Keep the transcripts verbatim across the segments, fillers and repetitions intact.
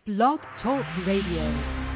Blog Talk Radio.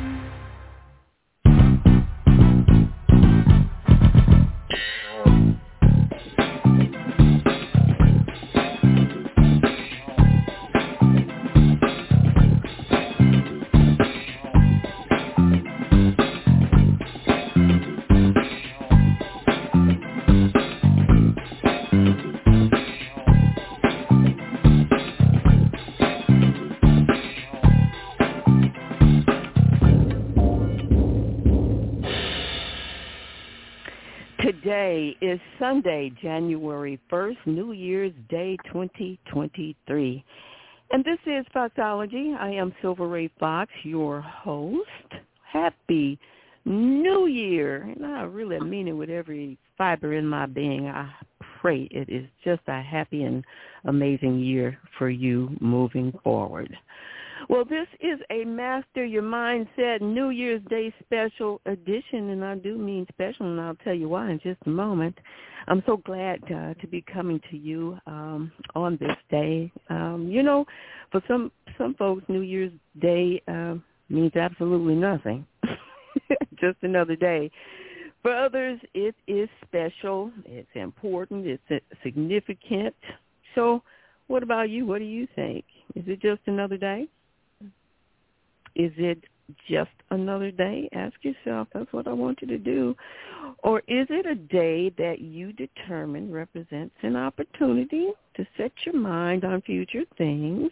Today is Sunday, January first, New Year's Day twenty twenty-three. And this is Foxology. I am Silver Ray Fox, your host. Happy New Year. And I really mean it with every fiber in my being. I pray it is just a happy and amazing year for you moving forward. Well, this is a Master Your Mindset New Year's Day special edition, and I do mean special, and I'll tell you why in just a moment. I'm so glad uh, to be coming to you um, on this day. Um, you know, for some some folks, New Year's Day uh, means absolutely nothing, just another day. For others, it is special, it's important, it's significant. So what about you? What do you think? Is it just another day? Is it just another day? Ask yourself. That's what I want you to do. Or is it a day that you determine represents an opportunity to set your mind on future things,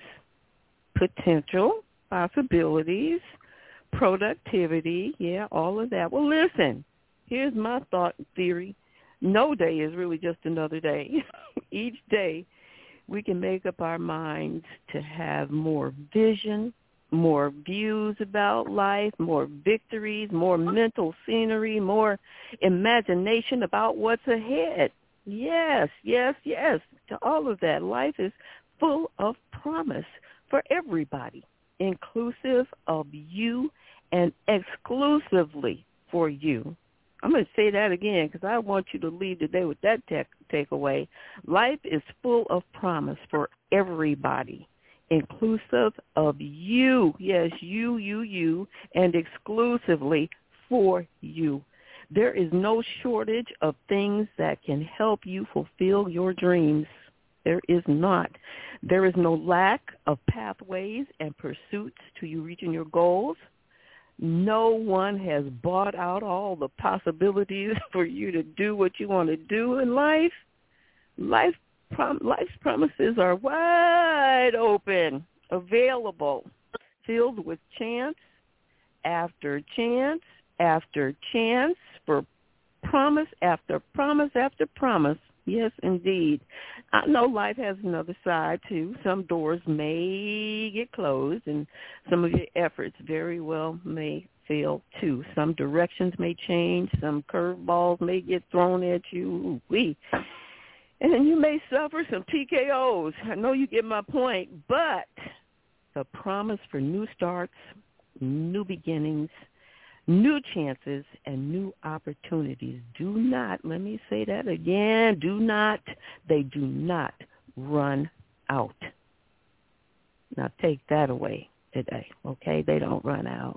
potential, possibilities, productivity, yeah, all of that? Well, listen, here's my thought theory. No day is really just another day. Each day we can make up our minds to have more vision, more views about life, more victories, more mental scenery, more imagination about what's ahead. Yes, yes, yes, to all of that. Life is full of promise for everybody, inclusive of you and exclusively for you. I'm going to say that again because I want you to leave today with that take- takeaway. Life is full of promise for everybody, inclusive of you. Yes, you, you, you, and exclusively for you. There is no shortage of things that can help you fulfill your dreams. There is not. There is no lack of pathways and pursuits to you reaching your goals. No one has bought out all the possibilities for you to do what you want to do in life. Life Prom- life's promises are wide open, available, filled with chance after chance after chance for promise after promise after promise. Yes, indeed. I know life has another side, too. Some doors may get closed, and some of your efforts very well may fail, too. Some directions may change. Some curveballs may get thrown at you. Ooh-wee. And you may suffer some T K Os. I know you get my point, but the promise for new starts, new beginnings, new chances, and new opportunities do not, let me say that again, do not, they do not run out. Now take that away today, okay? They don't run out.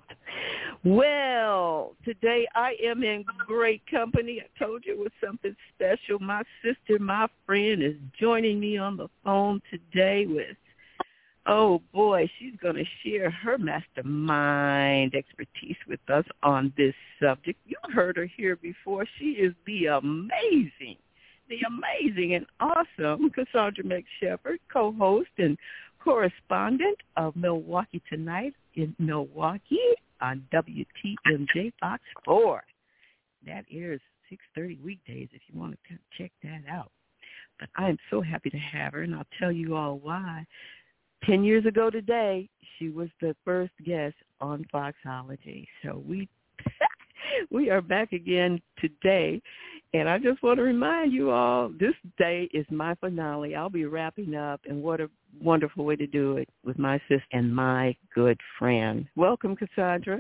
Well, today I am in great company. I told you it was something special. My sister, my friend, is joining me on the phone today with, oh, boy, she's going to share her mastermind expertise with us on this subject. You've heard her here before. She is the amazing, the amazing and awesome Cassandra McShepard, co-host and correspondent of Milwaukee Tonight in Milwaukee on W T M J Fox four. That airs six thirty weekdays if you want to check that out. But I am so happy to have her, and I'll tell you all why. Ten years ago today, she was the first guest on Foxology. So we we are back again today. And I just want to remind you all, this day is my finale. I'll be wrapping up, and what a wonderful way to do it with my sister and my good friend. Welcome, Cassandra.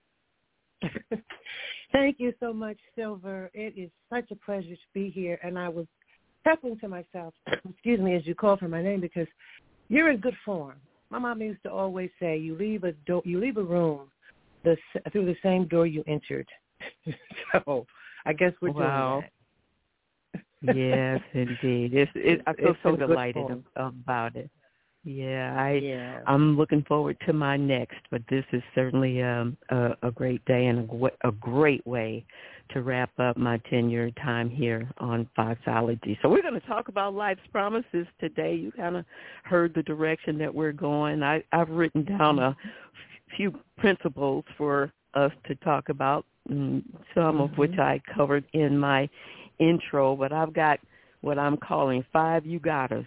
Thank you so much, Silver. It is such a pleasure to be here. And I was chuckling to myself, excuse me, as you called for my name, because you're in good form. my mom used to always say, you leave a do- you leave a room the, through the same door you entered. So I guess we're wow. doing that. Yes, indeed. It's, it, I feel it's so delighted about it. Yeah, I, yeah. I'm looking forward to my next, but this is certainly um, a, a great day and a, a great way to wrap up my ten-year time here on Foxology. So we're going to talk about life's promises today. You kind of heard the direction that we're going. I, I've written down a few principles for us to talk about, some mm-hmm. of which I covered in my intro, but I've got what I'm calling five you gotters.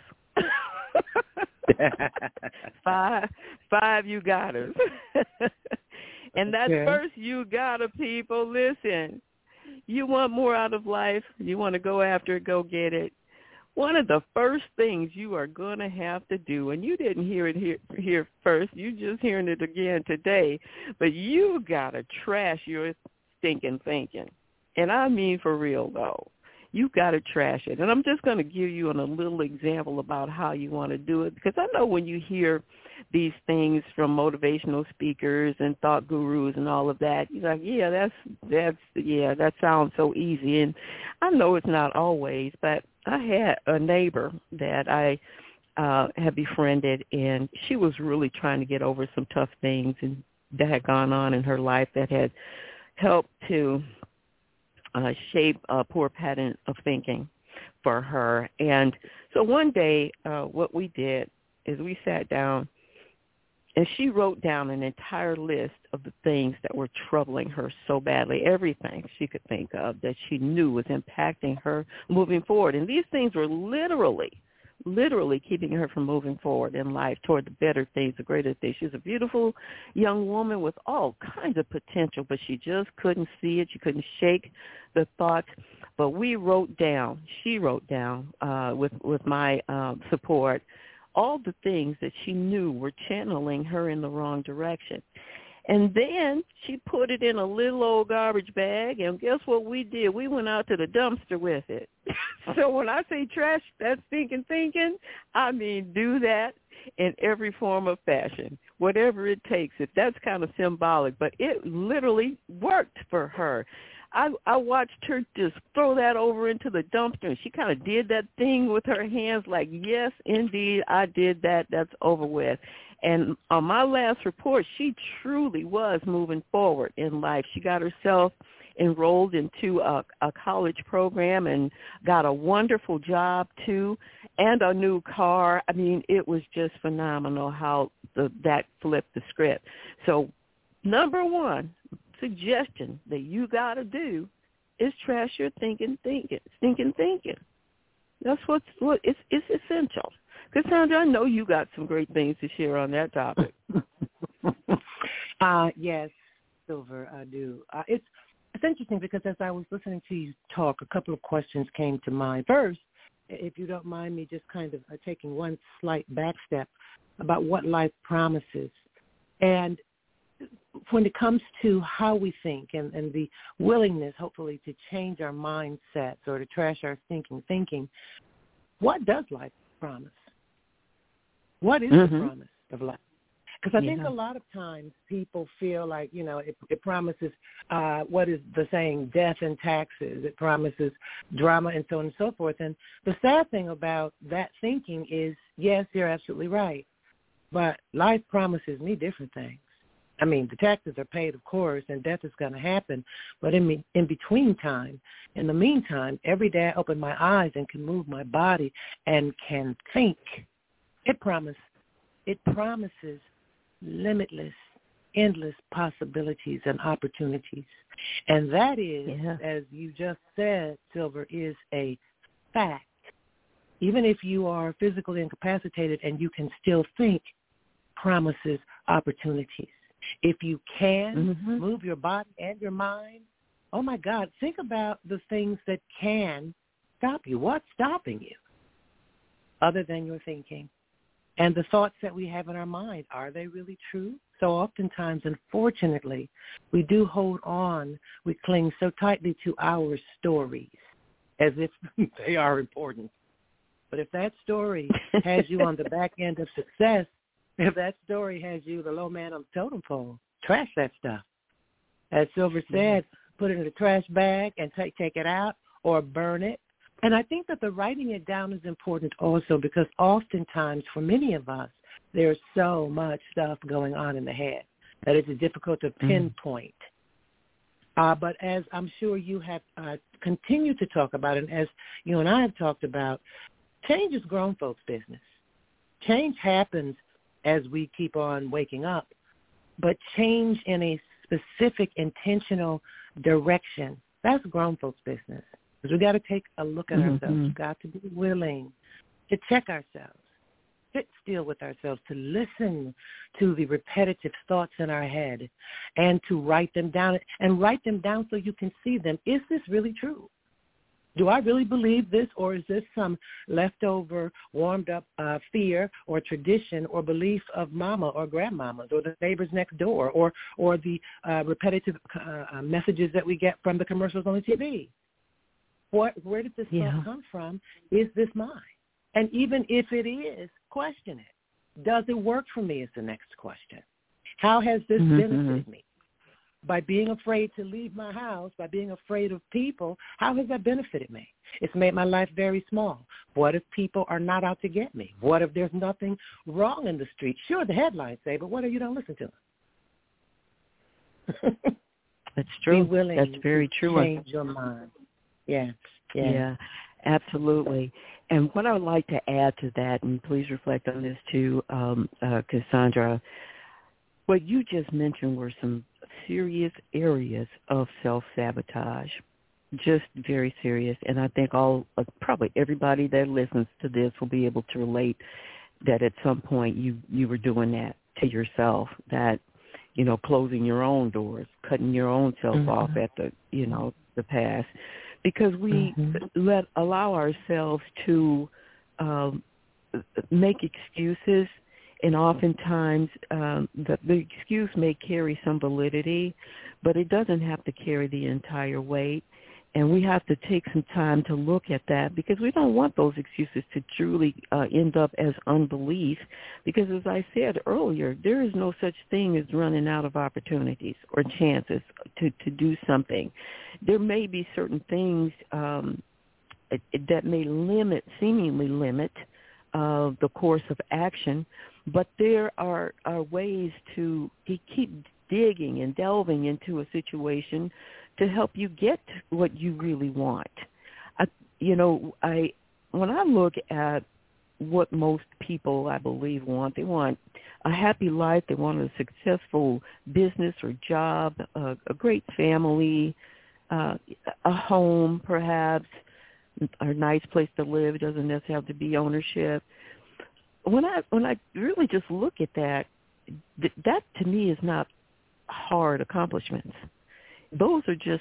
five, five you gotters. And that's okay. First you gotta, people, listen. You want more out of life, you want to go after it, go get it. One of the first things you are going to have to do, and you didn't hear it here, here first, you just hearing it again today, but you got to trash your stinking thinking. And I mean for real, though. You got to trash it. And I'm just going to give you an, a little example about how you want to do it, because I know when you hear these things from motivational speakers and thought gurus and all of that, you're like, yeah, that's, that's, yeah, that sounds so easy. And I know it's not always, but I had a neighbor that I uh, had befriended, and she was really trying to get over some tough things and that had gone on in her life that had helped to Uh, shape a poor pattern of thinking for her. And so one day uh, what we did is we sat down and she wrote down an entire list of the things that were troubling her so badly, everything she could think of that she knew was impacting her moving forward. And these things were literally, literally keeping her from moving forward in life toward the better things, the greater things. She's a beautiful young woman with all kinds of potential, but she just couldn't see it. She couldn't shake the thought. But we wrote down, she wrote down uh, with, with my um, support, all the things that she knew were channeling her in the wrong direction. And then she put it in a little old garbage bag, and guess what we did? We went out to the dumpster with it. So when I say trash that stinking thinking, I mean do that in every form of fashion, whatever it takes. If that's kind of symbolic, but it literally worked for her. I, I watched her just throw that over into the dumpster, and she kind of did that thing with her hands like, yes, indeed, I did that. That's over with. And on my last report, she truly was moving forward in life. She got herself enrolled into a, a college program and got a wonderful job, too, and a new car. I mean, it was just phenomenal how the, that flipped the script. So number one suggestion that you got to do is trash your thinking, thinking, thinking, thinking. That's what's what it's it's essential. Cassandra, I know you got some great things to share on that topic. uh, yes, Silver, I do. Uh, it's it's interesting because as I was listening to you talk, a couple of questions came to mind. First, if you don't mind me just kind of uh, taking one slight back step about what life promises. And when it comes to how we think and, and the willingness, hopefully, to change our mindsets or to trash our thinking thinking, what does life promise? What is mm-hmm. the promise of life? Because I yeah. think a lot of times people feel like, you know, it, it promises, uh, what is the saying, death and taxes. It promises drama and so on and so forth. And the sad thing about that thinking is, yes, you're absolutely right, but life promises me different things. I mean, the taxes are paid, of course, and death is going to happen. But in me, in between time, in the meantime, every day I open my eyes and can move my body and can think. It promise, it promises limitless, endless possibilities and opportunities. And that is, yeah. as you just said, Silver, is a fact. Even if you are physically incapacitated and you can still think, promises opportunities. If you can mm-hmm. move your body and your mind, oh, my God, think about the things that can stop you. What's stopping you other than your thinking? And the thoughts that we have in our mind, are they really true? So oftentimes, unfortunately, we do hold on. We cling so tightly to our stories as if they are important. But if that story has you on the back end of success, If that story has you the low man on the totem pole, trash that stuff. As Silver said, mm-hmm. put it in a trash bag and take take it out or burn it. And I think that the writing it down is important also because oftentimes for many of us, there's so much stuff going on in the head that it's difficult to pinpoint. Mm-hmm. Uh, but as I'm sure you have uh, continued to talk about, and as you and I have talked about, change is grown folks' business. Change happens as we keep on waking up, but change in a specific, intentional direction, that's grown folks' business. Because we got to take a look at mm-hmm. ourselves. We've got to be willing to check ourselves, sit still with ourselves, to listen to the repetitive thoughts in our head and to write them down, and write them down so you can see them. Is this really true? Do I really believe this, or is this some leftover, warmed-up uh, fear or tradition or belief of mama or grandmamas or the neighbors next door or or the uh, repetitive uh, messages that we get from the commercials on the T V? What, where did this yeah. thought come from? Is this mine? And even if it is, question it. Does it work for me is the next question. How has this mm-hmm. benefited me? By being afraid to leave my house, by being afraid of people, how has that benefited me? It's made my life very small. What if people are not out to get me? What if there's nothing wrong in the street? Sure, the headlines say, but what if you don't listen to them? That's true. Be willing That's very to true. Change your mind. Yes. Yes. Yeah, absolutely. And what I would like to add to that, and please reflect on this too, um, uh, Cassandra, what you just mentioned were some serious areas of self-sabotage, just very serious. And I think all, uh, probably everybody that listens to this will be able to relate that at some point you, you were doing that to yourself, that, you know, closing your own doors, cutting your own self mm-hmm. off at the, you know, the pass, because we mm-hmm. let allow ourselves to um, make excuses. And oftentimes um, the, the excuse may carry some validity, but it doesn't have to carry the entire weight. And we have to take some time to look at that because we don't want those excuses to truly uh, end up as unbelief. Because as I said earlier, there is no such thing as running out of opportunities or chances to, to do something. There may be certain things um, that may limit, seemingly limit, uh, the course of action, but there are, are ways to keep digging and delving into a situation to help you get what you really want. I, you know, I when I look at what most people, I believe, want, they want a happy life, they want a successful business or job, a, a great family, uh, a home perhaps, a nice place to live. It doesn't necessarily have to be ownership. When I when I really just look at that, th- that to me is not hard accomplishments. Those are just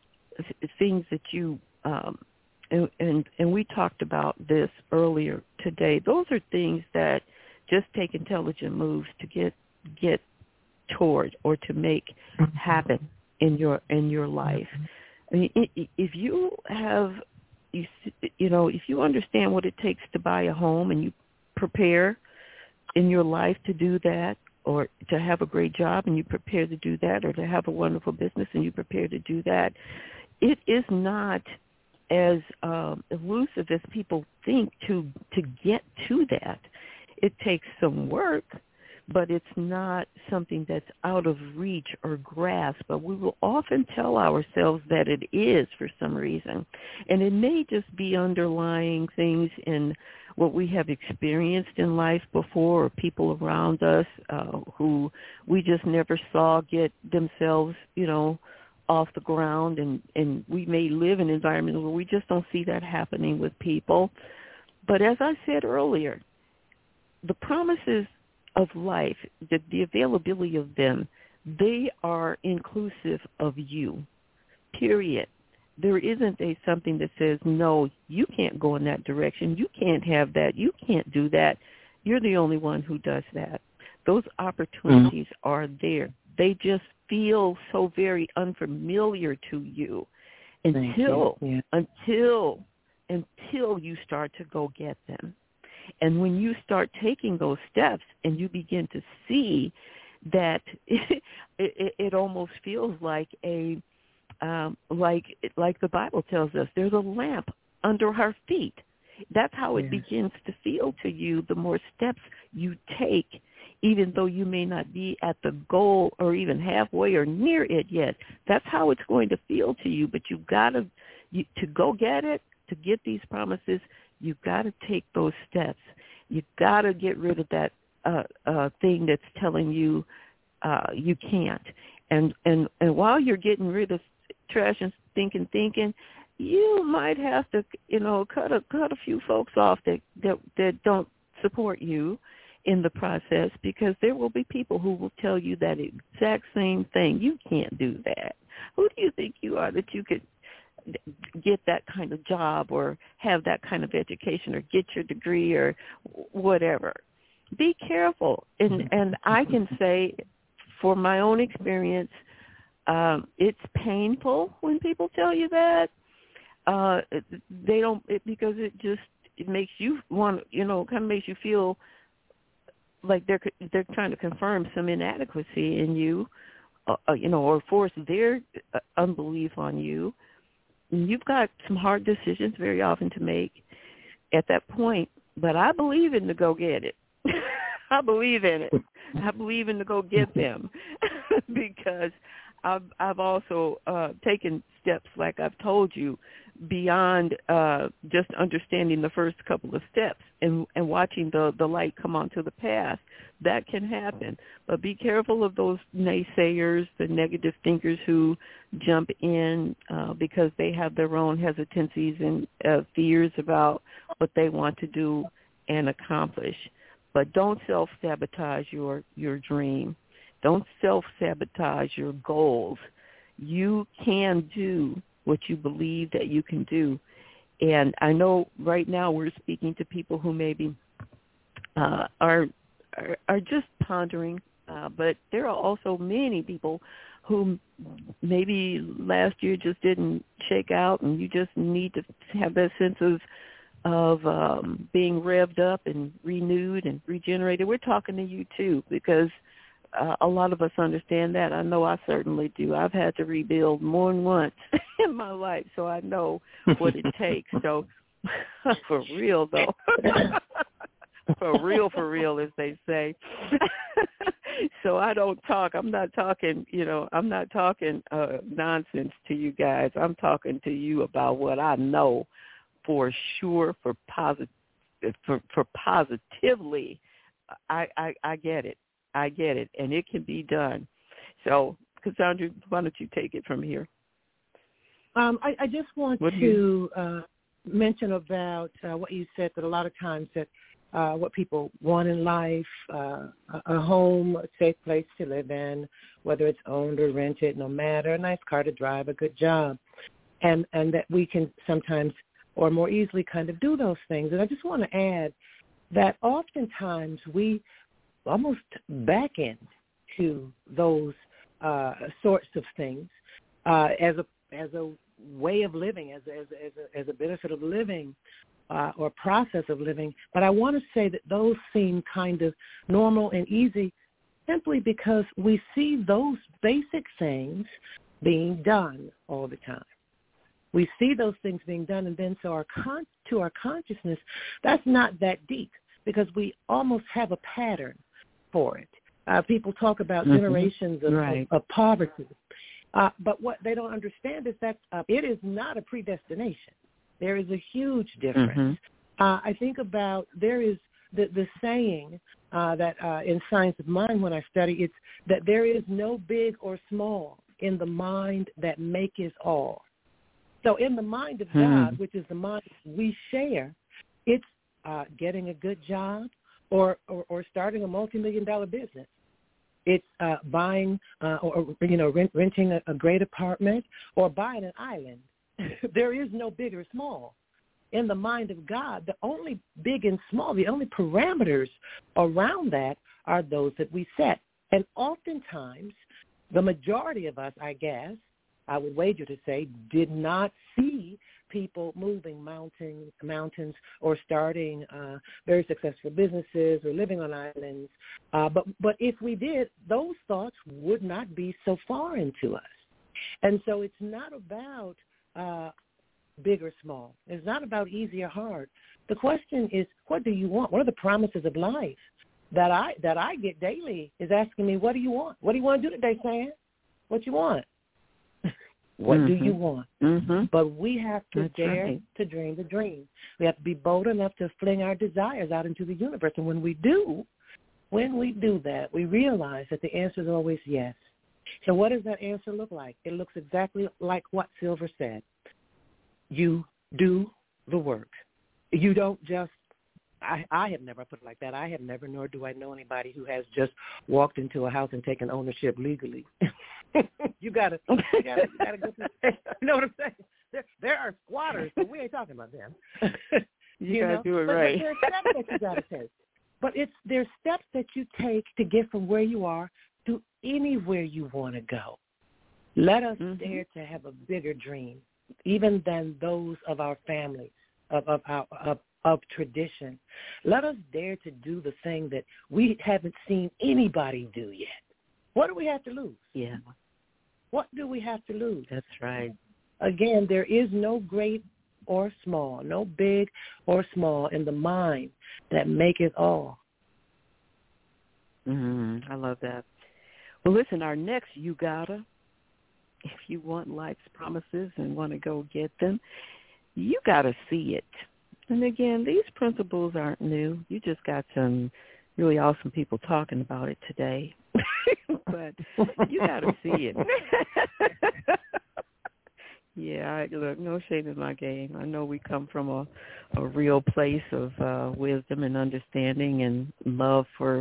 things that you, um, and, and and we talked about this earlier today. Those are things that just take intelligent moves to get get toward or to make happen in your in your life. I mean, if you have, you you know, if you understand what it takes to buy a home and you prepare in your life to do that, or to have a great job and you prepare to do that, or to have a wonderful business and you prepare to do that, it is not as um, elusive as people think to to get to that. It takes some work, but it's not something that's out of reach or grasp. But we will often tell ourselves that it is for some reason. And it may just be underlying things in what we have experienced in life before, or people around us uh, who we just never saw get themselves, you know, off the ground. And, and we may live in environments where we just don't see that happening with people. But as I said earlier, the promises of life, the, the availability of them, they are inclusive of you, period. There isn't a something that says, no, you can't go in that direction. You can't have that. You can't do that. You're the only one who does that. Those opportunities mm-hmm. are there. They just feel so very unfamiliar to you until, you. Yeah. until, until you start to go get them. And when you start taking those steps and you begin to see that it, it, it almost feels like a um, like like the Bible tells us, there's a lamp under our feet. That's how it yes. begins to feel to you the more steps you take, even though you may not be at the goal or even halfway or near it yet. That's how it's going to feel to you. But you've got to, you, to go get it, to get these promises, you've got to take those steps. You've got to get rid of that uh, uh, thing that's telling you uh, you can't. And, and, and while you're getting rid of trash and thinking, thinking, you might have to, you know, cut a cut a few folks off that, that that don't support you in the process, because there will be people who will tell you that exact same thing. You can't do that. Who do you think you are that you could get that kind of job or have that kind of education or get your degree or whatever? Be careful. And and I can say, for my own experience, um, it's painful when people tell you that. Uh, they don't, it, because it just, it makes you want, you know, kind of makes you feel like they're they're trying to confirm some inadequacy in you, uh, you know, or force their uh, unbelief on you. And you've got some hard decisions very often to make at that point, but I believe in the go get it. I believe in it. I believe in the go get them because I've, I've also uh, taken steps, like I've told you, beyond uh, just understanding the first couple of steps and, and watching the, the light come onto the path. That can happen. But be careful of those naysayers, the negative thinkers who jump in uh, because they have their own hesitancies and uh, fears about what they want to do and accomplish. But don't self-sabotage your, your dream. Don't self-sabotage your goals. You can do what you believe that you can do. And I know right now we're speaking to people who maybe uh, are, are are just pondering, uh, but there are also many people who maybe last year just didn't shake out, and you just need to have that sense of of um, being revved up and renewed and regenerated. We're talking to you too, because Uh, a lot of us understand that. I know I certainly do. I've had to rebuild more than once in my life, so I know what it takes. So for real, though. For real, for real, as they say. So I don't talk. I'm not talking, you know, I'm not talking uh, nonsense to you guys. I'm talking to you about what I know for sure, for positive, for, for positively. I, I, I get it. I get it, and it can be done. So, Cassandra, why don't you take it from here? Um, I, I just want what to you... uh, mention about uh, what you said, that a lot of times that uh, what people want in life, uh, a home, a safe place to live in, whether it's owned or rented, no matter, a nice car to drive, a good job, and, and that we can sometimes or more easily kind of do those things. And I just want to add that oftentimes we almost back into those uh, sorts of things uh, as a as a way of living, as as as a, as a benefit of living uh, or process of living. But I want to say that those seem kind of normal and easy, simply because we see those basic things being done all the time. We see those things being done, and then so our con- to our consciousness, that's not that deep, because we almost have a pattern for it. Uh, people talk about mm-hmm. generations of, right. of, of poverty, uh, but what they don't understand is that uh, it is not a predestination. There is a huge difference. Mm-hmm. Uh, I think about there is the, the saying uh, that uh, in Science of Mind when I study, it's that there is no big or small in the mind that maketh all. So in the mind of mm-hmm. God, which is the mind we share, it's uh, getting a good job, Or, or, or starting a multi-million dollar business. It's uh, buying uh, or, or, you know, rent, renting a, a great apartment or buying an island. There is no big or small. In the mind of God, the only big and small, the only parameters around that are those that we set. And oftentimes, the majority of us, I guess, I would wager to say, did not see people moving mountain, mountains or starting uh, very successful businesses or living on islands. Uh, but, but if we did, those thoughts would not be so foreign to us. And so it's not about uh, big or small. It's not about easy or hard. The question is, what do you want? What are the promises of life that I that I get daily is asking me, what do you want? What do you want to do today, Sam? What you want? What mm-hmm. do you want? Mm-hmm. But we have to That's dare right. to dream the dream. We have to be bold enough to fling our desires out into the universe. And when we do, when we do that, we realize that the answer is always yes. So what does that answer look like? It looks exactly like what Silver said. You do the work. You don't just, I, I have never put it like that. I have never, nor do I know anybody who has just walked into a house and taken ownership legally. you gotta, you gotta, you gotta go through. You know what I'm saying? There, there are squatters, but we ain't talking about them. you, you gotta know? do it but, right. But there's steps that you gotta take. But it's there's steps that you take to get from where you are to anywhere you want to go. Let us mm-hmm. dare to have a bigger dream, even than those of our families, of of our of, of tradition. Let us dare to do the thing that we haven't seen anybody do yet. What do we have to lose? Yeah. What do we have to lose? That's right. Again, there is no great or small, no big or small in the mind that maketh all. Mm-hmm. I love that. Well, listen, our next you gotta, if you want life's promises and want to go get them, you gotta see it. And again, these principles aren't new. You just got some really awesome people talking about it today. But you gotta see it. Yeah, I, look, no shade in my game. I know we come from a, a real place of uh, wisdom and understanding and love for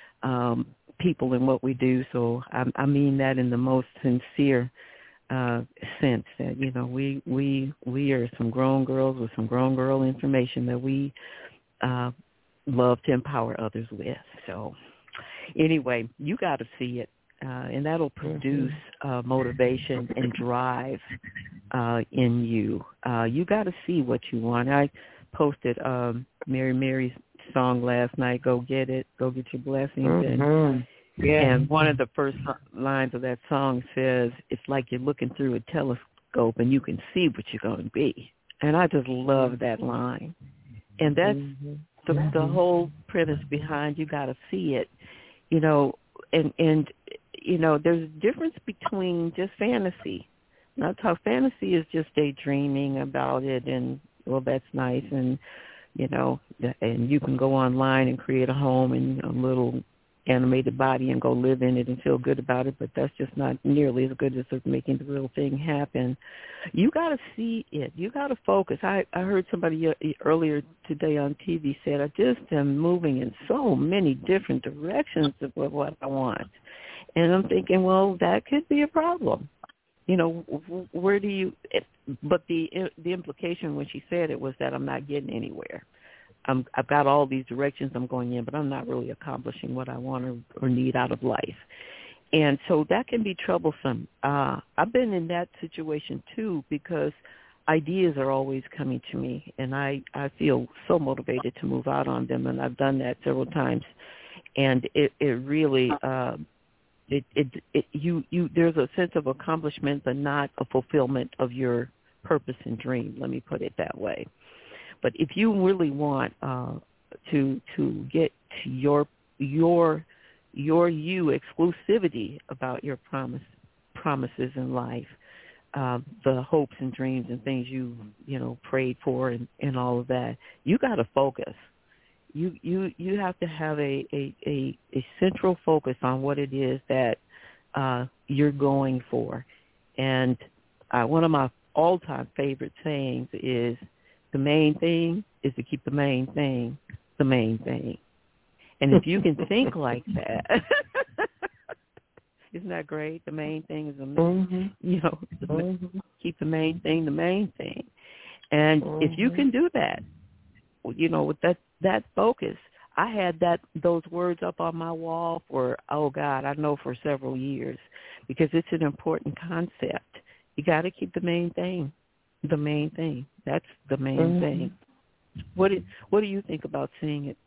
um, people and what we do. So I, I mean that in the most sincere uh, sense that, you know, we, we, we are some grown girls with some grown girl information that we uh, love to empower others with. So anyway, you got to see it. Uh, and that'll produce uh, motivation and drive uh, in you. Uh, you got to see what you want. I posted um, Mary Mary's song last night, Go Get It, Go Get Your Blessings. Mm-hmm. And, yeah. and one of the first lines of that song says, it's like you're looking through a telescope and you can see what you're going to be. And I just love that line. And that's mm-hmm. the, the whole premise behind you got to see it, you know, and, and you know, there's a difference between just fantasy. Not how fantasy is just daydreaming about it, and well, that's nice, and you know, and you can go online and create a home and a little animated body and go live in it and feel good about it. But that's just not nearly as good as making the real thing happen. You got to see it. You got to focus. I I heard somebody earlier today on T V said, I just am moving in so many different directions of what I want. And I'm thinking, well, that could be a problem. You know, where do you, but the the implication when she said it was that I'm not getting anywhere. I'm, I've got all these directions I'm going in, but I'm not really accomplishing what I want or, or need out of life. And so that can be troublesome. Uh, I've been in that situation, too, because ideas are always coming to me, and I, I feel so motivated to move out on them, and I've done that several times. And it, it really... Uh, It, it, it, you, you, there's a sense of accomplishment, but not a fulfillment of your purpose and dream. Let me put it that way. But if you really want uh, to to get to your your your you exclusivity about your promise promises in life, uh, the hopes and dreams and things you you know prayed for and, and all of that, you got to focus. You, you you have to have a, a, a, a central focus on what it is that uh, you're going for. And uh, one of my all-time favorite sayings is, the main thing is to keep the main thing the main thing. And if you can think like that, isn't that great? The main thing is the main, mm-hmm. you know, mm-hmm. keep the main thing the main thing. And mm-hmm. if you can do that, you know, with that, that focus, I had that those words up on my wall for, oh, God, I know for several years, because it's an important concept. You got to keep the main thing the main thing. That's the main mm-hmm. thing. What do, what do you think about seeing it?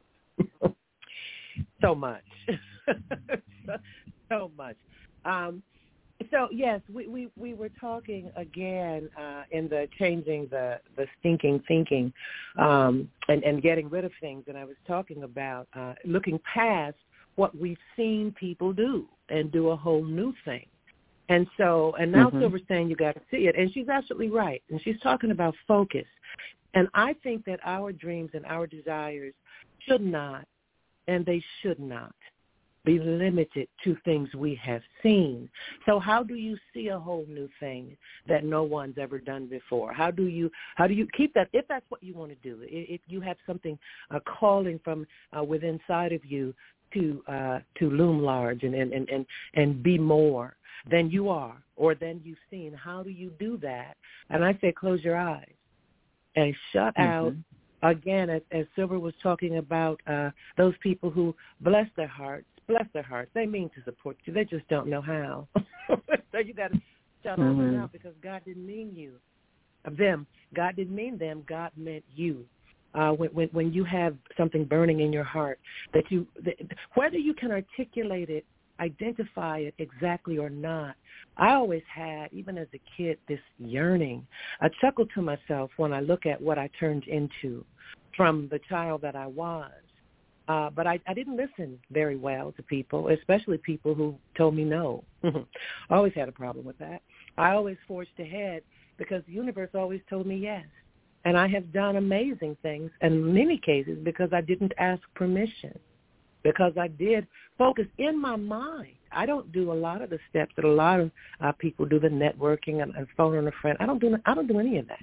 So much. so, so much. Um, so, yes, we, we, we were talking again uh, in the changing the, the stinking thinking um, and, and getting rid of things. And I was talking about uh, looking past what we've seen people do and do a whole new thing. And so, and now mm-hmm. Silver's saying you got to see it. And she's absolutely right. And she's talking about focus. And I think that our dreams and our desires should not, and they should not, be limited to things we have seen. So how do you see a whole new thing that no one's ever done before? How do you how do you keep that, if that's what you want to do, if you have something, a calling from uh, within inside of you to uh, to loom large and, and, and, and, and be more than you are or than you've seen, how do you do that? And I say close your eyes and shut mm-hmm. out. Again, as, as Silver was talking about uh, those people who bless their hearts, bless their hearts. They mean to support you. They just don't know how. So you got to shut all mm-hmm. them out because God didn't mean you, them. God didn't mean them. God meant you. Uh, when, when when you have something burning in your heart, that you, that, whether you can articulate it, identify it exactly or not, I always had, even as a kid, this yearning. I chuckle to myself when I look at what I turned into from the child that I was. Uh, but I, I didn't listen very well to people, especially people who told me no. I always had a problem with that. I always forged ahead because the universe always told me yes. And I have done amazing things in many cases because I didn't ask permission, because I did focus in my mind. I don't do a lot of the steps that a lot of uh, people do, the networking and, and phone on a friend. I don't do I don't do any of that.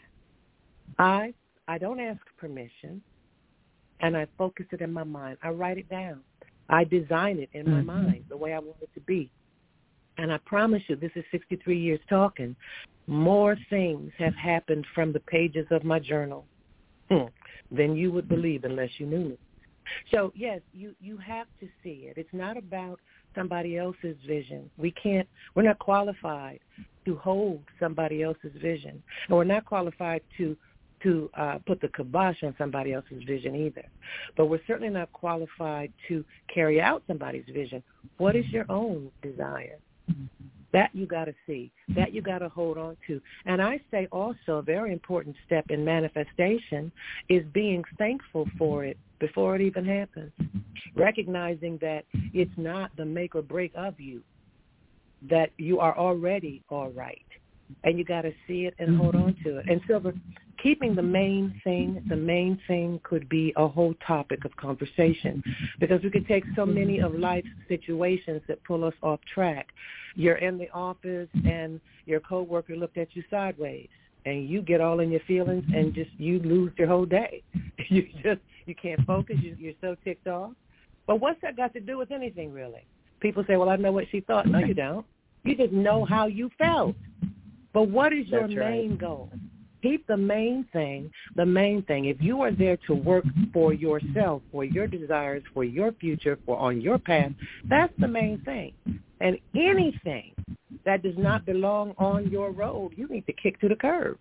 I I don't ask permission, and I focus it in my mind. I write it down. I design it in my mm-hmm. mind the way I want it to be. And I promise you, this is sixty-three years talking, more things have happened from the pages of my journal hmm, than you would believe unless you knew me. So, yes, you, you have to see it. It's not about somebody else's vision. We can't, we're not qualified to hold somebody else's vision. And we're not qualified to to uh, put the kibosh on somebody else's vision either. But we're certainly not qualified to carry out somebody's vision. What is your own desire? That you got to see. That you got to hold on to. And I say also a very important step in manifestation is being thankful for it before it even happens. Recognizing that it's not the make or break of you, that you are already all right. And you got to see it and hold on to it. And Silver, keeping the main thing, the main thing could be a whole topic of conversation because we could take so many of life's situations that pull us off track. You're in the office and your coworker looked at you sideways and you get all in your feelings and just you lose your whole day. You just, you can't focus. You, you're so ticked off. But what's that got to do with anything really? People say, well, I know what she thought. No, you don't. You just know how you felt. But what is your That's main right. goal? Keep the main thing, the main thing. If you are there to work for yourself, for your desires, for your future, for on your path, that's the main thing. And anything that does not belong on your road, you need to kick to the curb.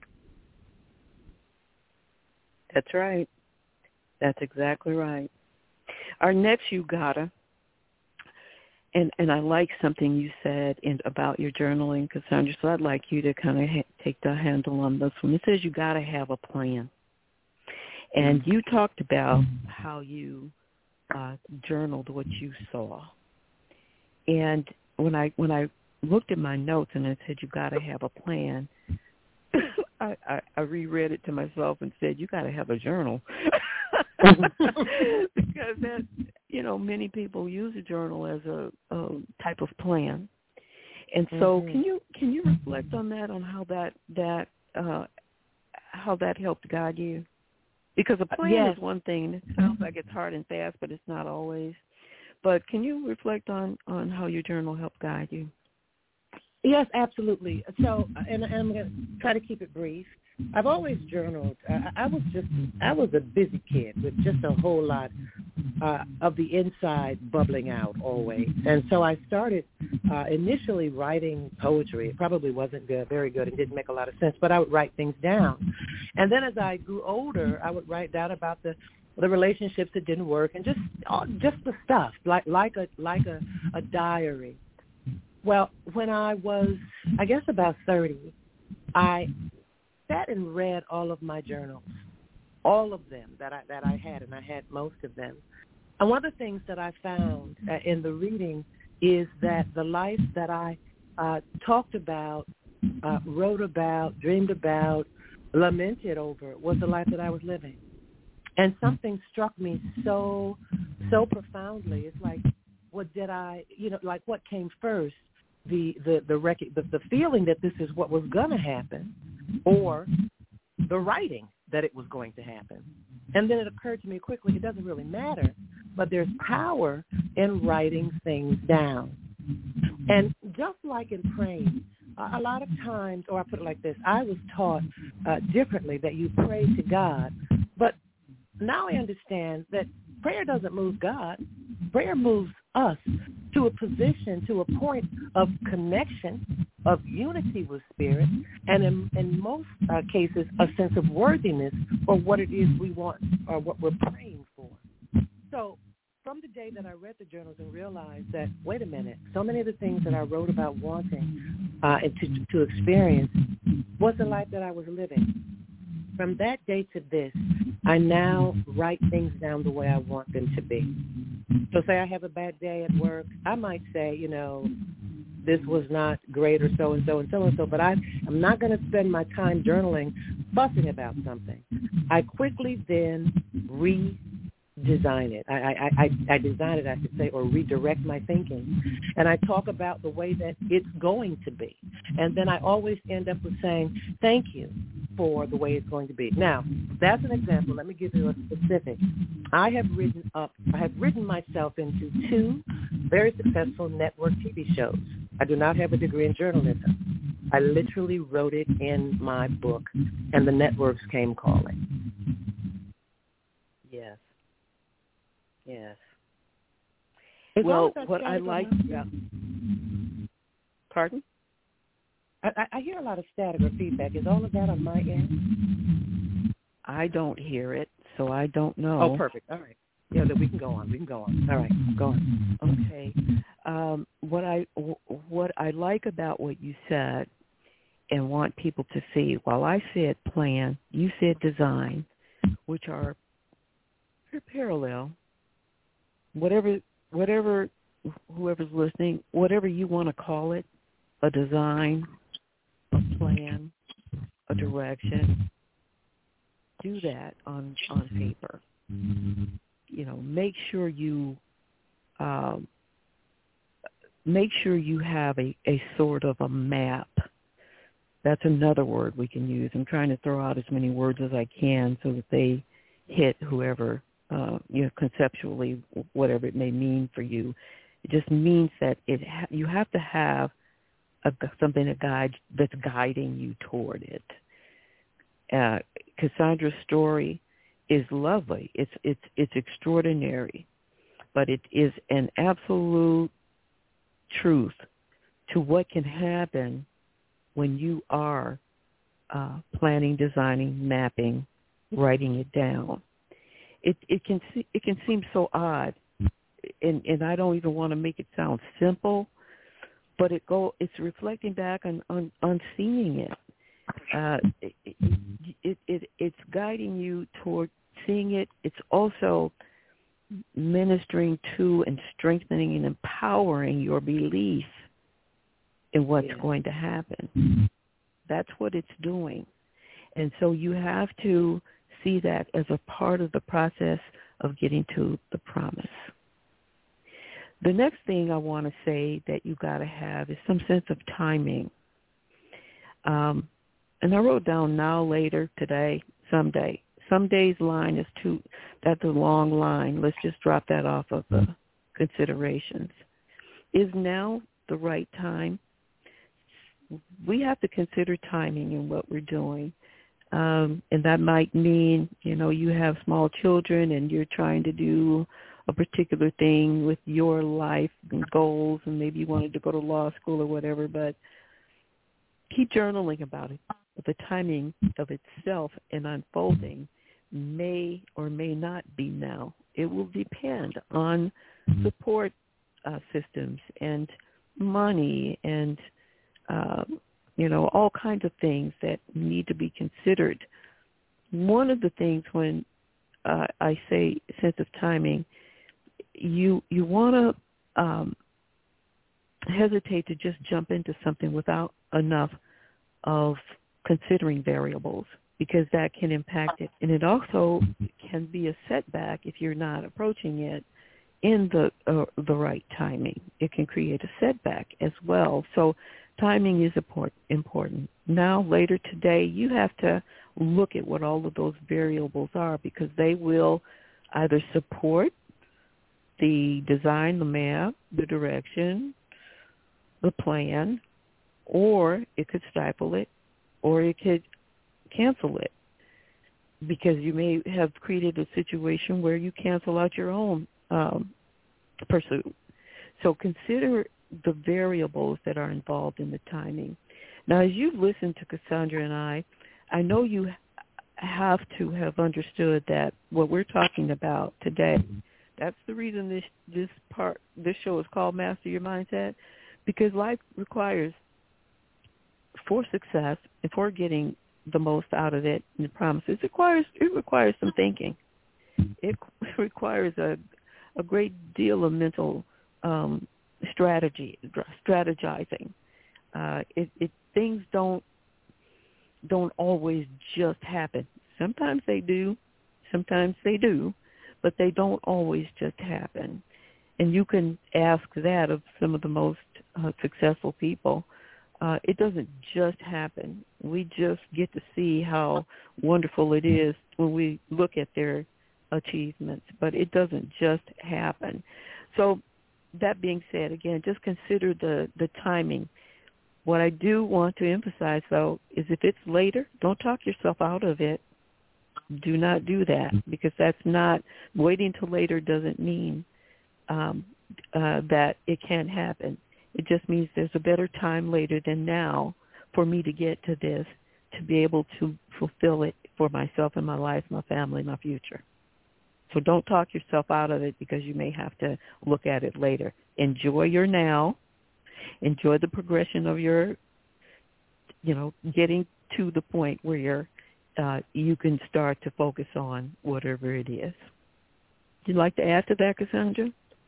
That's right. That's exactly right. Our next you gotta. And and I like something you said in, about your journaling, Cassandra, so I'd like you to kind of ha- take the handle on this one. It says you got to have a plan. And you talked about how you uh, journaled what you saw. And when I when I looked at my notes and it said you got to have a plan, I, I, I reread it to myself and said, you got to have a journal. Because that, you know, many people use a journal as a, a type of plan, and so mm-hmm. can you can you reflect on that, on how that that uh, how that helped guide you? Because a plan yes. is one thing. It sounds like it's hard and fast, but it's not always. But can you reflect on, on how your journal helped guide you? Yes, absolutely. So, and, and I'm going to try to keep it brief. I've always journaled. I, I was just, I was a busy kid with just a whole lot uh, of the inside bubbling out always. And so I started uh, initially writing poetry. It probably wasn't good, very good and didn't make a lot of sense, but I would write things down. And then as I grew older, I would write down about the the relationships that didn't work and just uh, just the stuff, like like a like a, a diary. Well, when I was, I guess, about thirty, I sat and read all of my journals, all of them that I that I had, and I had most of them. And one of the things that I found uh, in the reading is that the life that I uh, talked about, uh, wrote about, dreamed about, lamented over was the life that I was living. And something struck me so, so profoundly. It's like, what did I, you know, like what came first? The the the, rec- the, the feeling that this is what was going to happen, or the writing that it was going to happen. And then it occurred to me quickly, it doesn't really matter, but there's power in writing things down. And just like in praying, a lot of times, or I put it like this, I was taught uh, differently that you pray to God, but now I understand that prayer doesn't move God. Prayer moves us to a position, to a point of connection, of unity with Spirit, and in, in most uh, cases, a sense of worthiness for what it is we want or what we're praying for. So from the day that I read the journals and realized that, wait a minute, so many of the things that I wrote about wanting uh, and to, to experience was the life that I was living. From that day to this, I now write things down the way I want them to be. So say I have a bad day at work, I might say, you know, this was not great or so-and-so and so-and-so, but I, I'm not going to spend my time journaling fussing about something. I quickly then redesign it. I, I, I, I design it, I should say, or redirect my thinking. And I talk about the way that it's going to be. And then I always end up with saying, thank you for the way it's going to be. Now, that's an example. Let me give you a specific. I have written up, I have written myself into two very successful network T V shows. I do not have a degree in journalism. I literally wrote it in my book, and the networks came calling. Yes. Yes. Is well, what I like about... Pardon? I, I hear a lot of static or feedback. Is all of that on my end? I don't hear it, so I don't know. Oh, perfect. All right. Yeah, then we can go on. We can go on. All right, go on. Okay. Um, what I what I like about what you said and want people to see, while I said plan, you said design, which are parallel. Whatever, whatever, whoever's listening, whatever you want to call it, a design, a plan, a direction, do that on, on paper. You know, make sure you um, make sure you have a, a sort of a map. That's another word we can use. I'm trying to throw out as many words as I can so that they hit whoever, uh, you know, conceptually, whatever it may mean for you. It just means that it ha- you have to have a, something that guide, that's guiding you toward it. Uh, Cassandra's story is lovely. It's it's it's extraordinary, but it is an absolute truth to what can happen when you are uh, planning, designing, mapping, writing it down. It it can see, it can seem so odd, and and I don't even want to make it sound simple, but it go it's reflecting back on on, on seeing it. Uh, it, it, it it's guiding you toward seeing it. It's also ministering to and strengthening and empowering your belief in what's yeah. going to happen. That's what it's doing. And so you have to see that as a part of the process of getting to the promise. The next thing I want to say that you got to have is some sense of timing. Um, and I wrote down now, later, today, someday. Some days line is too, that's a long line. Let's just drop that off of the considerations. Is now the right time? We have to consider timing in what we're doing. Um, and that might mean, you know, you have small children and you're trying to do a particular thing with your life and goals, and maybe you wanted to go to law school or whatever, but keep journaling about it. But the timing of itself and unfolding may or may not be now. It will depend on support uh, systems and money and, uh, you know, all kinds of things that need to be considered. One of the things when uh, I say sense of timing, you you want to um, hesitate to just jump into something without enough of considering variables, because that can impact it. And it also can be a setback if you're not approaching it in the uh, the right timing. It can create a setback as well. So timing is important. Now, later today, you have to look at what all of those variables are, because they will either support the design, the map, the direction, the plan, or it could stifle it, or it could cancel it, because you may have created a situation where you cancel out your own um, pursuit. So consider the variables that are involved in the timing. Now, as you've listened to Cassandra and I, I know you have to have understood that what we're talking about today, that's the reason this this part this show is called Master Your Mindset, because life requires, for success and for getting the most out of it and the promises, it requires it requires some thinking. It requires a a great deal of mental um, strategy, strategizing. Uh, it, it things don't don't always just happen. Sometimes they do, sometimes they do, but they don't always just happen. And you can ask that of some of the most uh, successful people. Uh, it doesn't just happen. We just get to see how wonderful it is when we look at their achievements, but it doesn't just happen. So that being said, again, just consider the, the timing. What I do want to emphasize, though, is if it's later, don't talk yourself out of it. Do not do that, because that's not, waiting till later doesn't mean um, uh, that it can't happen. It just means there's a better time later than now for me to get to this, to be able to fulfill it for myself and my life, my family, my future. So don't talk yourself out of it, because you may have to look at it later. Enjoy your now. Enjoy the progression of your, you know, getting to the point where you're, uh, you can start to focus on whatever it is. Would you like to add to that, Cassandra?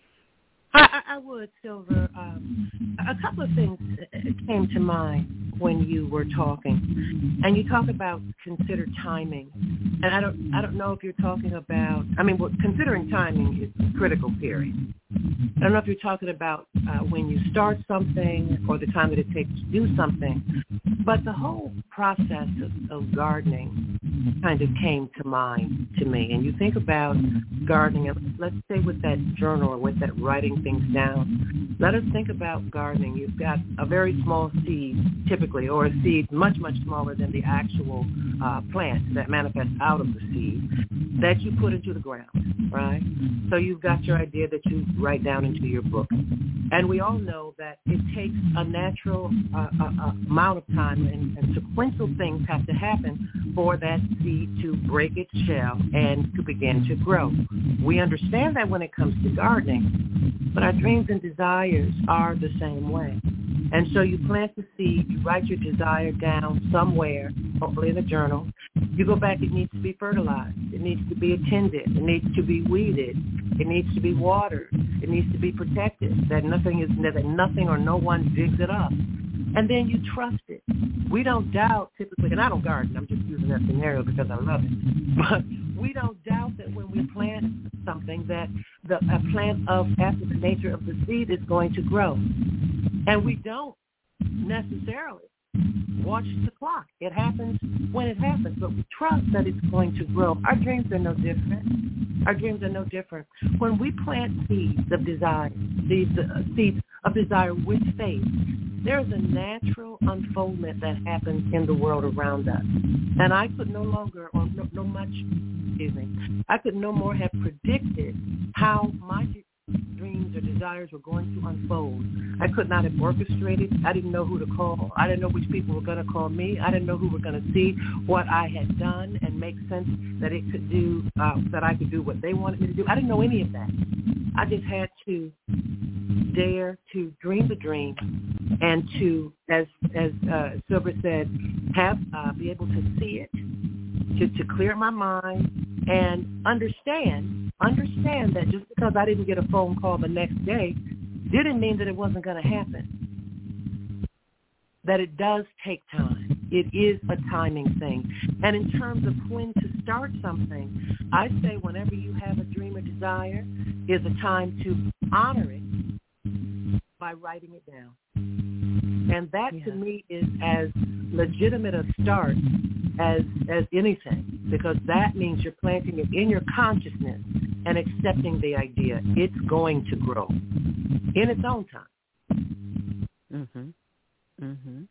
I, I would, Silver. Um, a couple of things came to mind when you were talking, and you talk about consider timing. And I don't, I don't know if you're talking about. I mean, well, considering timing is critical. Period. I don't know if you're talking about uh, when you start something or the time that it takes to do something, but the whole process of, of gardening kind of came to mind to me. And you think about gardening, let's say with that journal or with that writing things down, let us think about gardening. You've got a very small seed, typically, or a seed much, much smaller than the actual uh, plant that manifests out of the seed that you put into the ground, right? So you've got your idea that you write down into your book. And we all know that it takes a natural uh, uh, amount of time, and, and sequential things have to happen for that seed to break its shell and to begin to grow. We understand that when it comes to gardening, but our dreams and desires are the same way. And so you plant the seed, you write your desire down somewhere, hopefully in a journal. You go back, it needs to be fertilized. It needs to be attended. It needs to be weeded. It needs to be watered. It needs to be protected, that nothing is that nothing or no one digs it up. And then you trust it. We don't doubt typically, and I don't garden, I'm just using that scenario because I love it. But we don't doubt that when we plant something that the a plant of after the nature of the seed is going to grow. And we don't necessarily watch the clock. It happens when it happens, but we trust that it's going to grow. Our dreams are no different. Our dreams are no different. When we plant seeds of desire, seeds, uh, seeds of desire with faith, there is a natural unfoldment that happens in the world around us. And I could no longer, or no, no much, excuse me, I could no more have predicted how my dreams or desires were going to unfold. I could not have orchestrated. I didn't know who to call. I didn't know which people were going to call me. I didn't know who were going to see what I had done and make sense that it could do, uh, that I could do what they wanted me to do. I didn't know any of that. I just had to dare to dream the dream and to, as as uh, Silver said, have uh, be able to see it, to, to clear my mind and understand, understand that just because I didn't get a phone call the next day didn't mean that it wasn't going to happen, that it does take time. It is a timing thing. And in terms of when to start something, I say whenever you have a dream or desire is a time to honor it by writing it down. And that yeah. to me is as legitimate a start as as anything, because that means you're planting it in your consciousness and accepting the idea it's going to grow in its own time. Mhm. Mhm.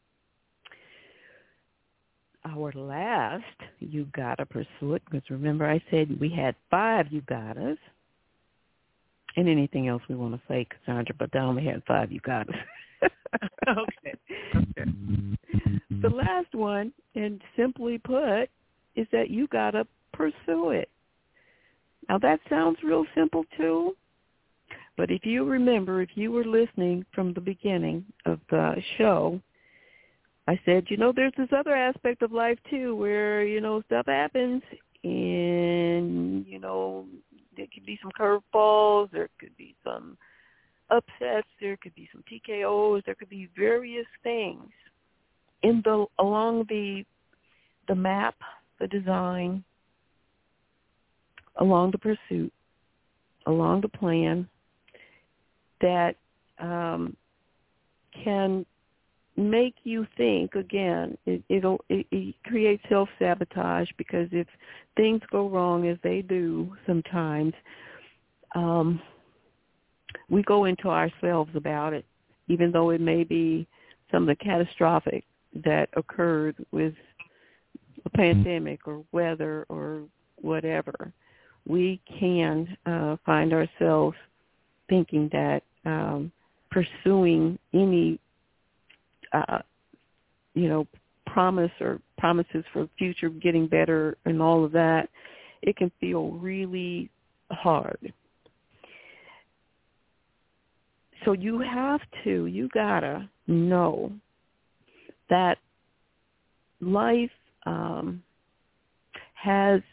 Our last you gotta pursue it, because remember I said we had five you gottas, and anything else we want to say, Cassandra, but down we had five you gottas. Okay. Okay. The last one, and simply put, is that you got to pursue it. Now, that sounds real simple, too. But if you remember, if you were listening from the beginning of the show, I said, you know, there's this other aspect of life, too, where, you know, stuff happens and, you know, there could be some curveballs, there could be some upsets, there could be some T K Os, there could be various things in the along the the map, the design, along the pursuit, along the plan that um, can make you think again. It, it'll it, it creates self-sabotage, because if things go wrong, as they do sometimes, um, we go into ourselves about it, even though it may be something catastrophic that occurred with a pandemic or weather or whatever. We can uh, find ourselves thinking that um, pursuing any, uh, you know, promise or promises for future getting better and all of that, it can feel really hard. So you have to, you gotta know that life um, has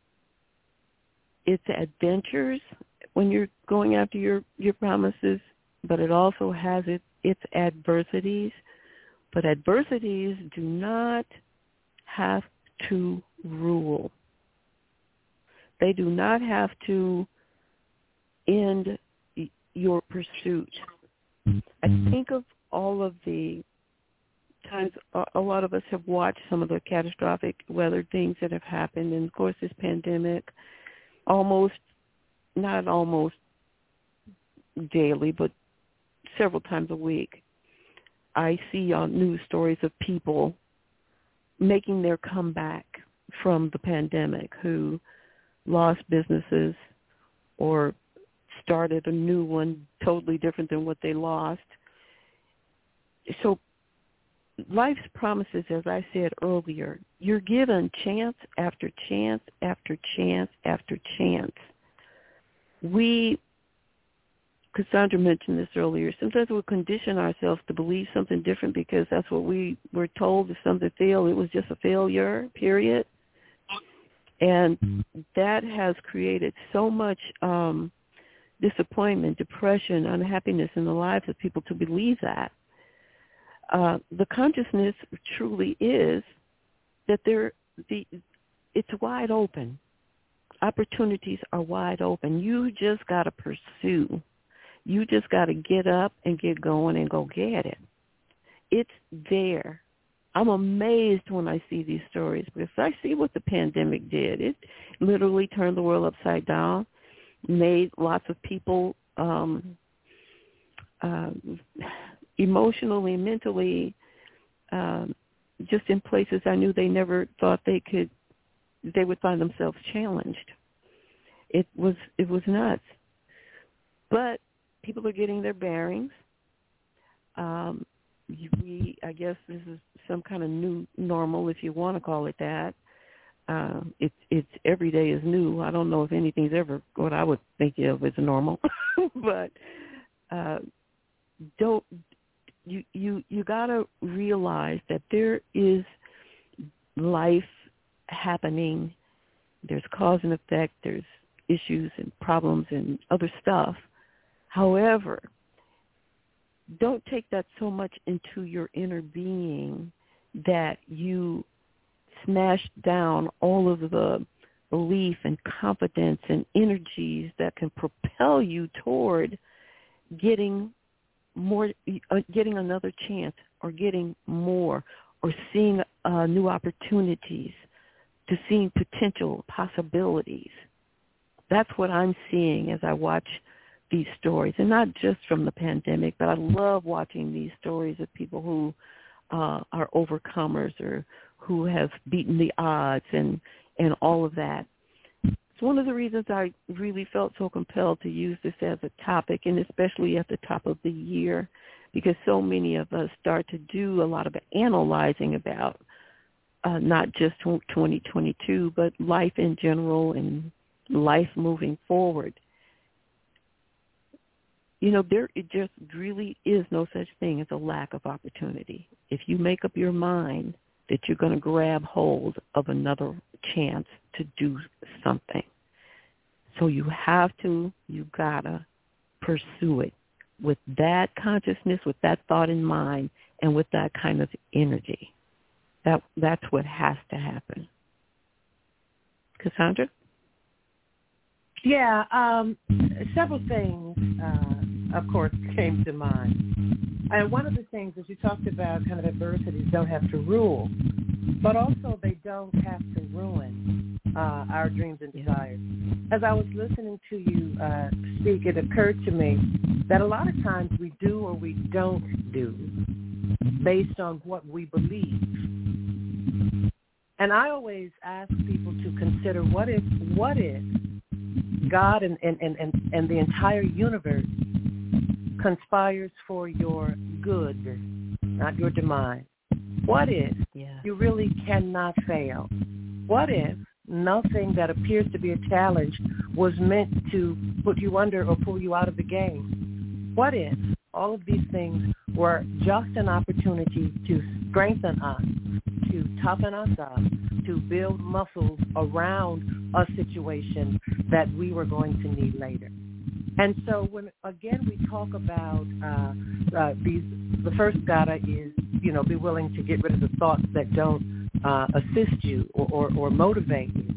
its adventures when you're going after your, your promises, but it also has it, its adversities. But adversities do not have to rule. They do not have to end your pursuit. I think of all of the times a lot of us have watched some of the catastrophic weather things that have happened, and of course this pandemic, almost, not almost daily, but several times a week, I see on news stories of people making their comeback from the pandemic who lost businesses or started a new one totally different than what they lost. So life's promises, as I said earlier, you're given chance after chance after chance after chance. We, Cassandra mentioned this earlier, sometimes we'll condition ourselves to believe something different because that's what we were told. If something failed, it was just a failure, period. And that has created so much um, disappointment, depression, unhappiness in the lives of people to believe that. Uh, the consciousness truly is that there, the, it's wide open. Opportunities are wide open. You just got to pursue. You just got to get up and get going and go get it. It's there. I'm amazed when I see these stories because I see what the pandemic did. It literally turned the world upside down, made lots of people um, uh, emotionally, mentally, um, just in places I knew they never thought they could, they would find themselves challenged. It was, it was nuts. But people are getting their bearings. Um, we, I guess this is some kind of new normal, if you want to call it that. Uh, it's, it's every day is new. I don't know if anything's ever what I would think of as normal, but uh, don't you you you gotta realize that there is life happening. There's cause and effect. There's issues and problems and other stuff. However, don't take that so much into your inner being that you smash down all of the belief and confidence and energies that can propel you toward getting more, uh, getting another chance or getting more or seeing uh, new opportunities, to seeing potential possibilities. That's what I'm seeing as I watch these stories, and not just from the pandemic, but I love watching these stories of people who uh, are overcomers or who have beaten the odds and, and all of that. It's one of the reasons I really felt so compelled to use this as a topic, and especially at the top of the year, because so many of us start to do a lot of analyzing about uh, not just twenty twenty-two, but life in general and life moving forward. You know, there it just really is no such thing as a lack of opportunity. If you make up your mind that you're going to grab hold of another chance to do something. So you have to, you gotta pursue it with that consciousness, with that thought in mind, and with that kind of energy. That That's what has to happen. Cassandra? Yeah, um, several things, uh, of course, came to mind. And one of the things is you talked about kind of adversities don't have to rule, but also they don't have to ruin uh, our dreams and desires. As I was listening to you uh, speak, it occurred to me that a lot of times we do or we don't do based on what we believe. And I always ask people to consider what if, what if God and, and, and, and the entire universe conspires for your good, not your demise? What if yeah. you really cannot fail? What if nothing that appears to be a challenge was meant to put you under or pull you out of the game? What if all of these things were just an opportunity to strengthen us, to toughen us up, to build muscles around a situation that we were going to need later? And so when, again, we talk about uh, uh, these, the first gotta is, you know, be willing to get rid of the thoughts that don't uh, assist you or, or, or motivate you.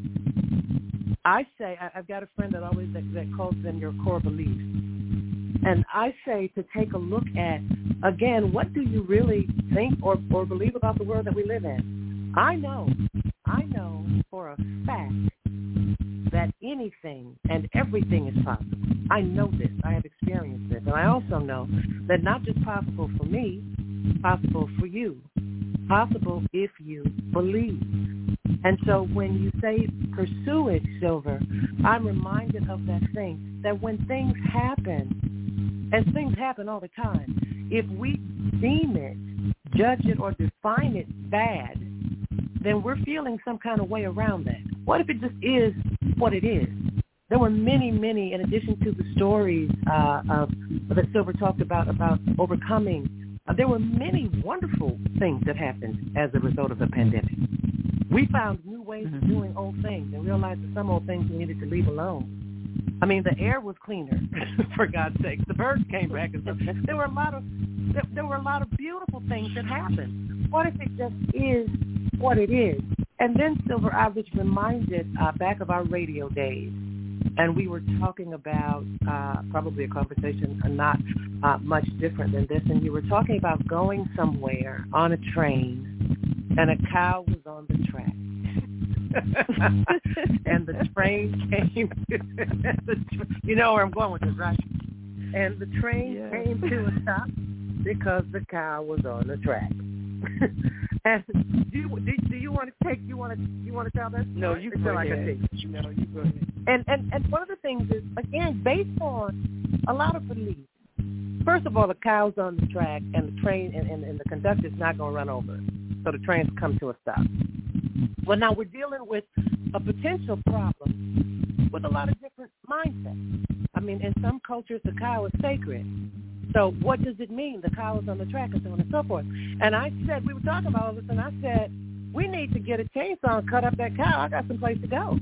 I say, I, I've got a friend that always, that, that calls them your core beliefs. And I say to take a look at, again, what do you really think or, or believe about the world that we live in? I know, I know for a fact that anything and everything is possible. I know this. I have experienced this. And I also know that not just possible for me, possible for you. Possible if you believe. And so when you say pursue it, Silver, I'm reminded of that thing, that when things happen, and things happen all the time, if we deem it, judge it, or define it bad, then we're feeling some kind of way around that. What if it just is what it is? There were many, many, in addition to the stories uh, of, that Silver talked about, about overcoming, uh, there were many wonderful things that happened as a result of the pandemic. We found new ways of doing old things and realized that some old things we needed to leave alone. I mean, the air was cleaner, for God's sake. The birds came back and stuff. There were a lot of there, there were a lot of beautiful things that happened. What if it just is what it is? And then, Silver, I was reminded uh, back of our radio days, and we were talking about uh, probably a conversation not uh, much different than this, and you were talking about going somewhere on a train and a cow was on the track. And the train came to, the, you know where I'm going with this, right? And the train yeah. came to a stop because the cow was on the track. And do you, do, do you want to take? You want to? You want to tell that? No, you go like ahead. No, you go ahead. And and and one of the things is, again, based on a lot of beliefs. First of all, the cow's on the track, and the train and, and, and the conductor's not going to run over it, so the train's come to a stop. Well, now we're dealing with a potential problem with a lot of different mindsets. I mean, in some cultures, the cow is sacred. So what does it mean? The cow is on the track and so on and so forth. And I said, we were talking about all this, and I said, we need to get a chainsaw and cut up that cow. I got someplace to go.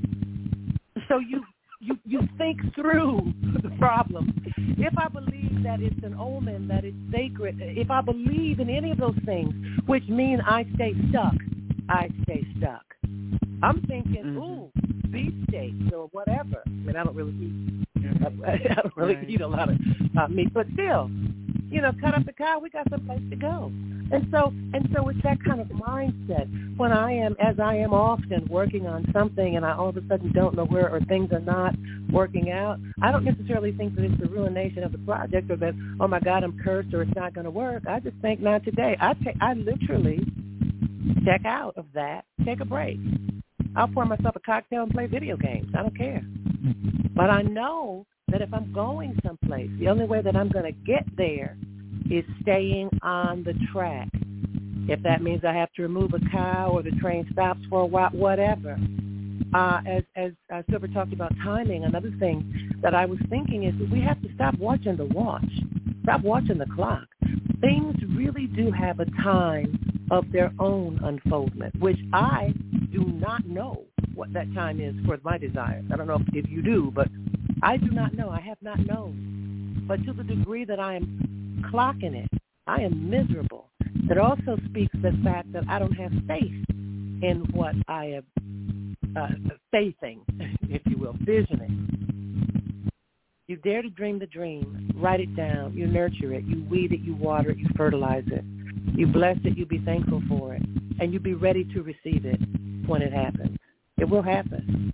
So you, you, you think through the problem. If I believe that it's an omen, that it's sacred, if I believe in any of those things, which mean I stay stuck, I stay stuck. I'm thinking, mm-hmm. ooh, beef steaks or whatever. I mean, I don't really eat. I don't really right. eat a lot of uh, meat, but still, you know, cut up the cow. We got someplace to go, and so and so it's that kind of mindset. When I am, as I am often working on something, and I all of a sudden don't know where, or things are not working out, I don't necessarily think that it's the ruination of the project, or that, oh my God, I'm cursed, or it's not going to work. I just think, not today. I take, I literally check out of that, take a break. I'll pour myself a cocktail and play video games. I don't care. But I know that if I'm going someplace, the only way that I'm going to get there is staying on the track. If that means I have to remove a cow or the train stops for a while, whatever. Uh, as as uh, Silver talked about timing, another thing that I was thinking is that we have to stop watching the watch, stop watching the clock. Things really do have a time of their own unfoldment, which I do not know what that time is for my desires. I don't know if, if you do, but I do not know. I have not known. But to the degree that I am clocking it, I am miserable. It also speaks the fact that I don't have faith in what I am uh, faithing, if you will, visioning. You dare to dream the dream, write it down, you nurture it, you weed it, you water it, you fertilize it. You bless it, you be thankful for it, and you be ready to receive it when it happens. It will happen.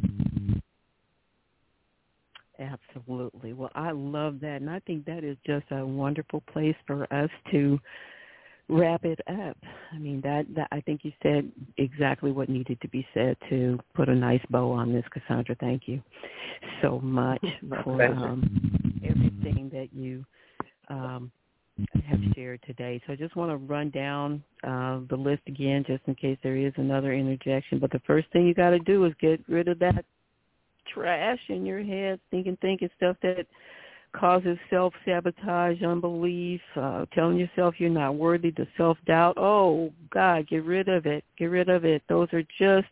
Absolutely. Well, I love that, and I think that is just a wonderful place for us to wrap it up. I mean, that, that I think you said exactly what needed to be said to put a nice bow on this, Cassandra. Thank you so much for um, everything that you um, have shared today. So I just want to run down uh, the list again just in case there is another interjection. But the first thing you got to do is get rid of that trash in your head, thinking, thinking stuff that causes self-sabotage, unbelief, uh, telling yourself you're not worthy, the self-doubt. Oh, God, get rid of it. Get rid of it. Those are just,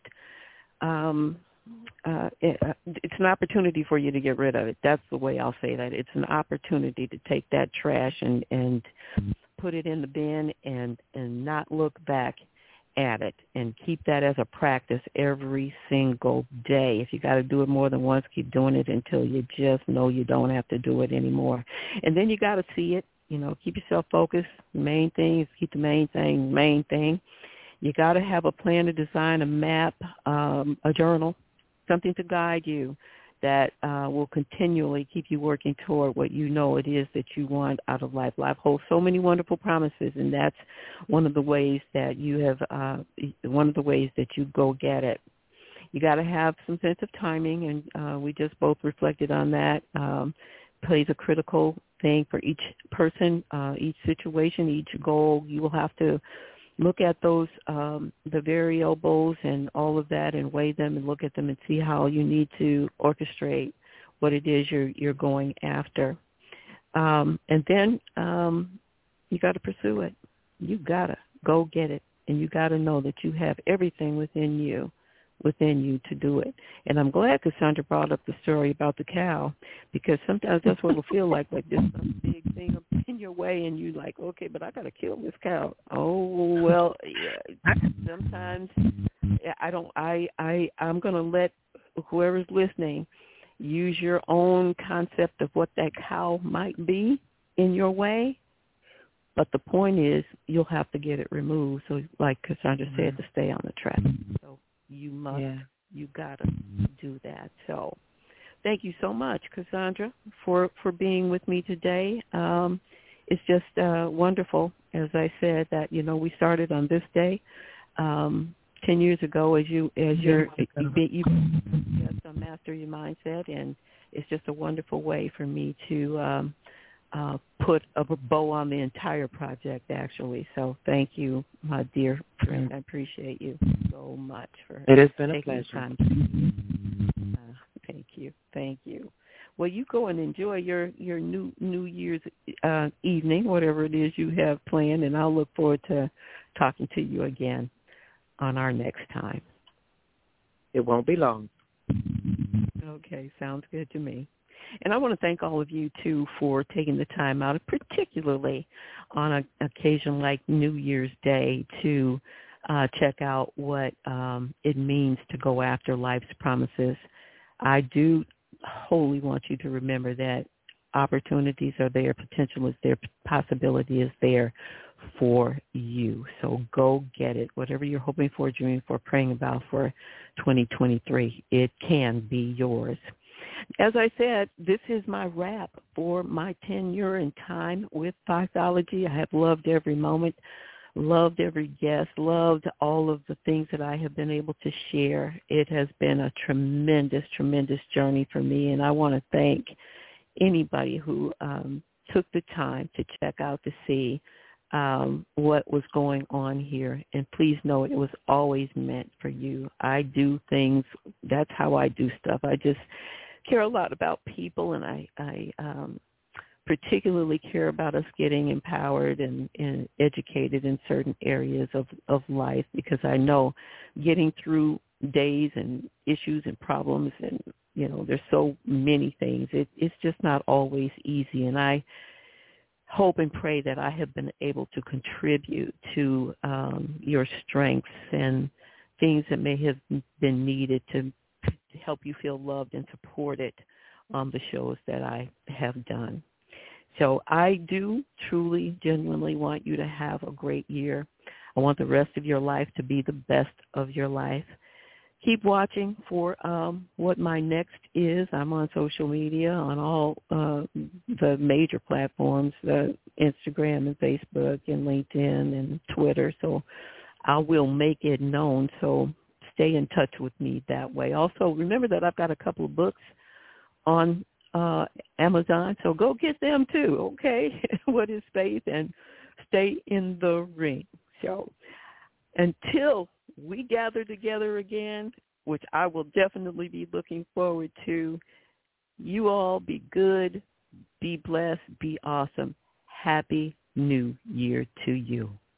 um, uh, it, uh, it's an opportunity for you to get rid of it. That's the way I'll say that. It's an opportunity to take that trash and, and put it in the bin and, and not look back at it, and keep that as a practice every single day. If you got to do it more than once, keep doing it until you just know you don't have to do it anymore. And then you got to see it. You know, keep yourself focused. The main thing is keep the main thing, main thing. You got to have a plan, to design, a map, um, a journal, something to guide you that uh, will continually keep you working toward what you know it is that you want out of life. Life holds so many wonderful promises, and that's one of the ways that you have, uh, one of the ways that you go get it. You got to have some sense of timing, and uh, we just both reflected on that. Um, plays a critical thing for each person, uh, each situation, each goal. You will have to look at those, um, the variables and all of that, and weigh them and look at them and see how you need to orchestrate what it is you're, you're going after. Um, and then um, you got to pursue it. You got to go get it. And you got to know that you have everything within you, within you to do it. And I'm glad Cassandra brought up the story about the cow, because sometimes that's what it'll feel like, like there's some big thing in your way and you're like, okay, but I got to kill this cow. Oh, well, yeah, sometimes I don't, I, I, I'm going to let whoever's listening use your own concept of what that cow might be in your way. But the point is, you'll have to get it removed. So, like Cassandra mm-hmm. said, to stay on the track. So you must, yeah. you gotta do that. So, thank you so much, Cassandra, for for being with me today. Um, it's just uh, wonderful, as I said, that you know we started on this day um, ten years ago, as you as your you, you just uh, master your mindset, and it's just a wonderful way for me to. Um, Uh, put a bow on the entire project, actually. So thank you, my dear friend. I appreciate you so much for it has been a taking pleasure. the time. Uh, thank you, thank you. Well, you go and enjoy your your new New Year's uh, evening, whatever it is you have planned, and I'll look forward to talking to you again on our next time. It won't be long. Okay, sounds good to me. And I want to thank all of you, too, for taking the time out, particularly on an occasion like New Year's Day, to uh, check out what um, it means to go after life's promises. I do wholly want you to remember that opportunities are there, potential is there, possibility is there for you. So go get it. Whatever you're hoping for, dreaming for, praying about for twenty twenty-three, it can be yours. As I said, this is my wrap for my tenure and time with Foxology. I have loved every moment, loved every guest, loved all of the things that I have been able to share. It has been a tremendous, tremendous journey for me, and I want to thank anybody who um, took the time to check out to see um, what was going on here. And please know it was always meant for you. I do things, that's how I do stuff. I just care a lot about people, and I, I um, particularly care about us getting empowered and, and educated in certain areas of, of life, because I know getting through days and issues and problems and, you know, there's so many things. It, it's just not always easy, and I hope and pray that I have been able to contribute to um, your strengths and things that may have been needed to to help you feel loved and supported on the shows that I have done. So I do truly, genuinely want you to have a great year. I want the rest of your life to be the best of your life. Keep watching for um, what my next is. I'm on social media, on all uh, the major platforms, uh, Instagram and Facebook and LinkedIn and Twitter. So I will make it known. So stay in touch with me that way. Also, remember that I've got a couple of books on uh, Amazon, so go get them too, okay? What is faith? And stay in the ring. So until we gather together again, which I will definitely be looking forward to, you all be good, be blessed, be awesome. Happy New Year to you.